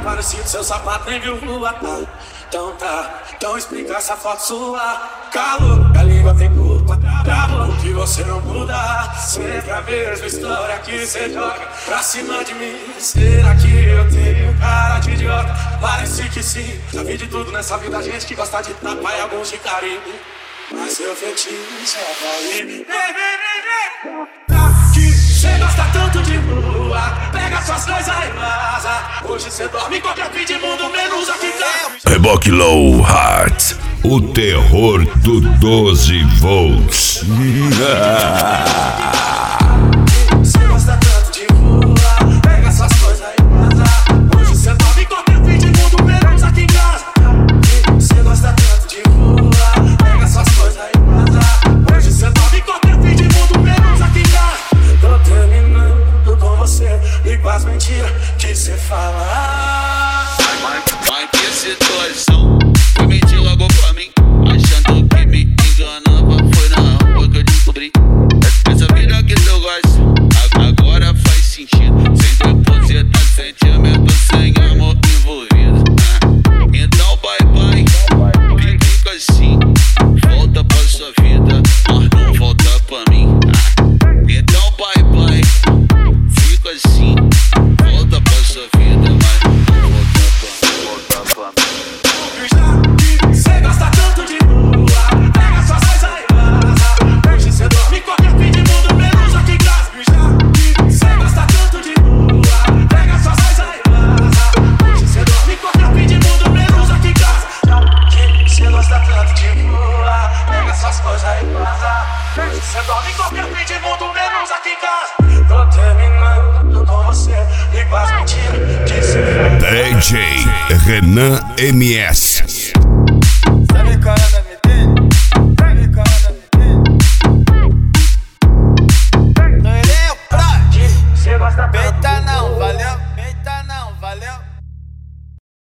parecido, seu sapato nem viu rua. Então tá, então explica essa foto sua. Calor, a língua tem culpa. Bravo, que você não muda. Sempre a mesma história que você joga pra cima de mim. Será que eu tenho cara de idiota? Parece que sim. Já vi de tudo nessa vida, gente que gosta de tapa e alguns de carinho. Mas seu fetiche é cair. Que cê gosta tanto de lua. Pega suas coisas e vaza. Hoje cê dorme em qualquer fim de mundo, menos aqui em casa. Reboque Low Heart, o terror do 12 volts. Cê gosta tanto de lua. Pega suas coisas e vaza. Hoje cê dorme em qualquer fim de mundo, menos aqui em casa. Cê gosta tanto de lua. Pega suas coisas e vaza. Hoje cê dorme em qualquer fim de mundo, menos aqui em casa. Tô terminando com você e com as mentiras que cê fala. Mas que situação, foi mentir logo pra mim, achando que me enganava. Foi na rua que eu descobri essa vida que tu gosta, agora faz sentido. Sem depositar sentimento, sem amor envolvido. Então bye bye, fica assim, volta pra sua vida, mas não volta pra mim. Então bye bye, fica assim, volta pra sua vida, mas não volta pra mim. Cê gosta tanto de lua. Pega suas coisas e vaza. Hoje cê dorme em qualquer fim de mundo, menos aqui em casa. Cê gosta tanto de lua. Pega suas coisas e vaza. Hoje cê dorme em qualquer fim de mundo, menos aqui em casa. Cê gosta tanto de lua. Pega suas coisas e vaza. Hoje cê dorme em qualquer fim de mundo, menos aqui em casa. Tô terminando com você e com as mentiras que cê faz. DJ Renan MS.